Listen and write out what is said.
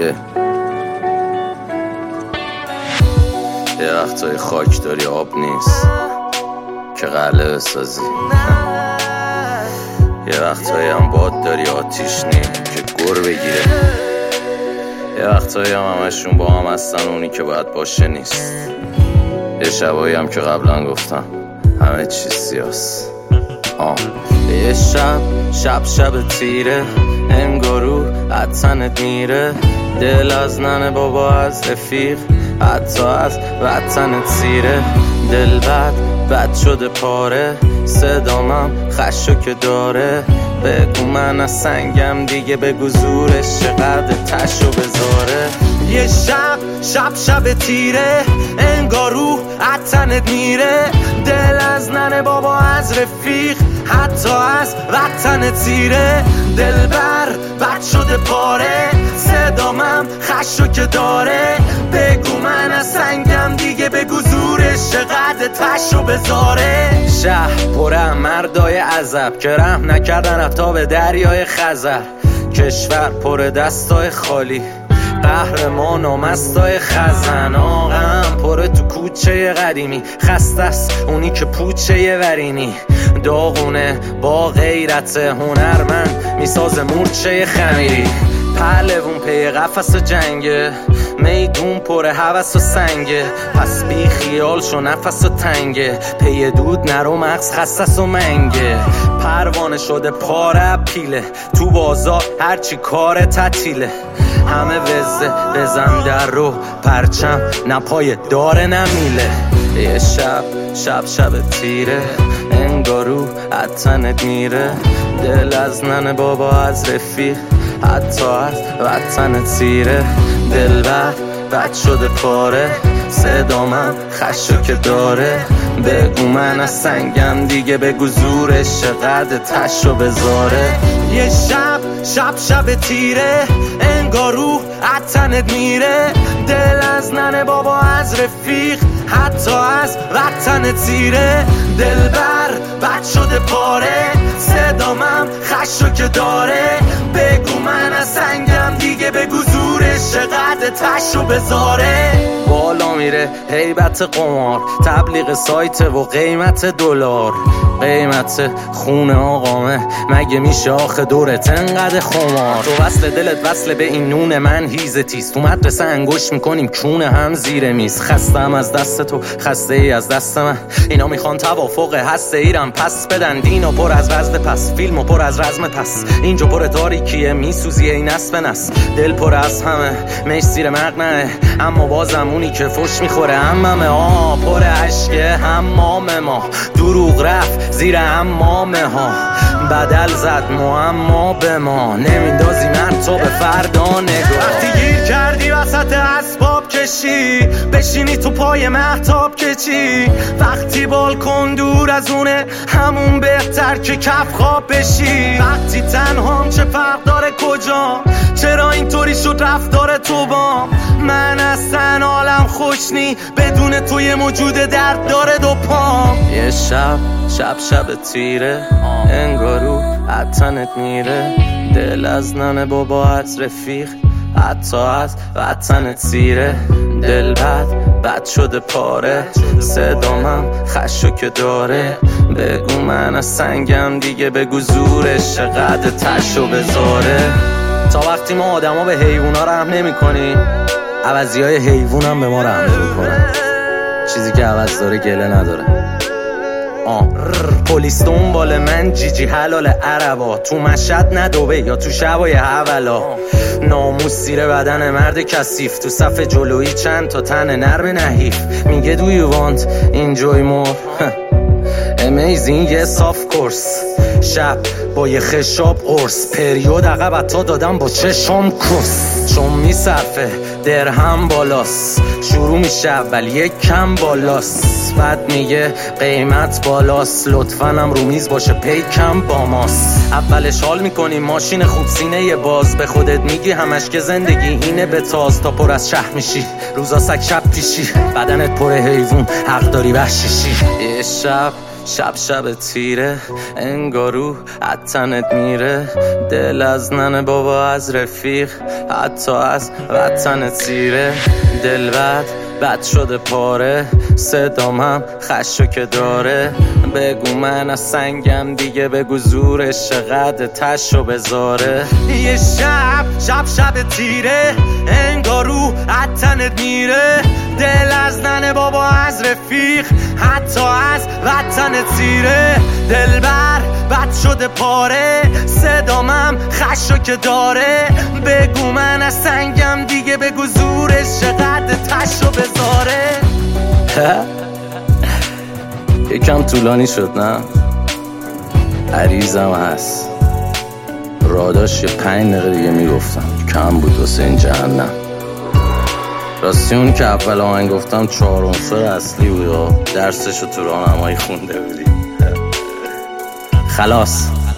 یه وقتای خاک داری آب نیست که قلعه بسازی، یه وقتایی هم باد داری آتیش نی که گر بگیره، یه وقتایی هم همشون با هم هستن اونی که باید باشه نیست، یه شبایی هم که قبلا گفتم همه چیز سیاست. یه شب تیره انگارو عطنت میره، دل از ننه بابا از رفیق حتی از وطنت سیره، دل بد شده پاره، صدامم خشو که داره، بگو من از سنگم دیگه، بگو زورش چقدر تشو بذاره. یه شب تیره انگارو عطنت میره، دل از ننه بابا از رفیق حتی از وطنت سیره، دل بد شده پاره، صدامم خشو که داره، بگو من از سنگم دیگه، بگو زورش چقدر تشو بذاره. شهر پره مردای عذب که رحم نکردن حتی به دریای خزر، کشور پر دستای خالی، قهرمان و مستای خزن، آقام پره تو کوچه قدیمی، خسته است اونی که پوچه ورینی، داغونه با غیرت هنرمند میسازه مورچه خمیری، پهلوون پی قفس جنگه، میدون پر هوس و سنگه، پس بی خیال شو نفس و تنگه، پی دود نرو مغز خصص و منگه، پروانه شده پاره پیله، تو بازار هرچی کار تعطیله، همه وزه بزن در رو پرچم نپای داره نمیله. یه شب تیره انگارو عطنت میره، دل از ننه بابا از رفیق حتی از وطنت سیره، دل بد شده پاره، صدامم خشو که داره، بگو من از سنگم دیگه، بگو زورش چقدر تشو بذاره. یه شب تیره انگارو عطنت میره، دل از ننه بابا از رفیق حتی از وطنت سیره، دل بد شده پاره، صدامم خشو که داره، بگو من از سنگم دیگه، بگو زورش چقدر تشو بذاره. بالا میره هیبت قمار، تبلیغ سایت و قیمت دلار، قیمت خونه آقامه مگه میشه آخه دورت انقدر خمار، تو وصل دلت وصل به این نون من هیزه تیز، تو مدرسه انگوش میکنیم کونه هم زیر میز، خستم از دست تو خسته ای از دست من، اینا میخوان توافق هسته ایرم پس بدن، دینو پر از وزد پس، فیلمو پر از رزم پس، اینجا پر تاریکیه میسوزی این نس به نس، دل پر از همه میش سیر مقنعه، اما بازم اونی که فش میخوره هممه، پر عشقه همام ما، دروغ رفت زیر همامه ها، بدل زد معما به ما، نمیندازی من تو به فردا نگاه. وقتی گیر کردی وسط اسباب کشی، بشینی تو پای مهتاب کچی، وقتی بالکن دور از اونه همون بهتر که کف خواب بشی، وقتی تنهام چه فرق داره کجا، چرا اینطوری شد رفتار تو با من، اصلا حالم خوش نی بدون توی موجود درد داره دو پام. یه شب تیره انگارو عطنت میره، دل از ننه بابا از رفیق حتی از وطنت سیره، دل بد شده پاره، صدامم خشو که داره، بگو من از سنگم دیگه، بگو زورش چقدر تشو بذاره. تا وقتی ما آدما به حیوونا رحم نمی کنی، عوضی های حیوون هم به ما رحم نمی کنن، چیزی که عوض داره گله نداره. پلیس دنبال من جیجی حلال عربا، تو مشهد ندوبه یا تو شبای حولا، ناموس سیر بدن مرد کثیف، تو صف جلویی چند تا تن نرم نحیف، میگه do you want enjoy more amazing yes of course، شب با یه خشاب قرص، پریود عقب تا دادم با چشم کس، چون میصرفه درهم بالاست، شروع میشه اول یک کم بالاست، بعد میگه قیمت بالاست، لطفاً هم رو میز باشه پیکم با ماست، اولش حال میکنی ماشین خوب سینه یه باز، به خودت میگی همش که زندگی اینه به تاز، تا پر از شهر میشی روزا سگ شب پیشی، بدنت پر حیوون حق داری وحشیشی. یه شب تیره انگارو عطنت میره، دل از ننه بابا از رفیق حتی از وطن تیره. دل بد شده پاره، صدام هم خشو که داره. بگو من از سنگم دیگه، بگو زورش چقدر تشو بذاره. یه شب تیره انگارو عطنت میره، دل از ننه بابا از رفیق حتی از وطن تیره. دل بد شده پاره، صدامم خشو که داره. بگو من از سنگم دیگه، بگو زورش چقدر تشو بذاره. یکم طولانی شد نه؟ عریضم هست، راداش یه 5 دقیقه دیگه میگفتم، کم بود واسه این جهنم. راستی اون که اول آهنگ گفتم 4 عنصر اصلی بود، درسشو تو راهنمایی خونده بودی. خلاص